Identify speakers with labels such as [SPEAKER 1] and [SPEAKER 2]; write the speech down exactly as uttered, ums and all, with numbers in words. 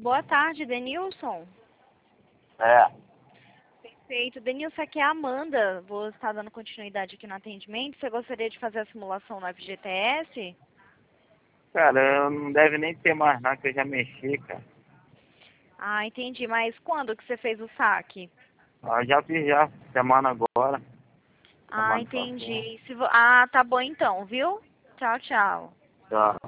[SPEAKER 1] Boa tarde, Denilson.
[SPEAKER 2] É.
[SPEAKER 1] Perfeito. Denilson, aqui é a Amanda. Vou estar dando continuidade aqui no atendimento. Você gostaria de fazer a simulação no F G T S?
[SPEAKER 2] Cara, não deve nem ter mais nada que eu já mexi, cara.
[SPEAKER 1] Ah, entendi. Mas quando que você fez o saque?
[SPEAKER 2] Ah, já fiz já, semana agora.
[SPEAKER 1] Ah,
[SPEAKER 2] Semana passada.
[SPEAKER 1] entendi. Se vo... Ah, tá bom então, viu? Tchau, tchau.
[SPEAKER 2] Tá.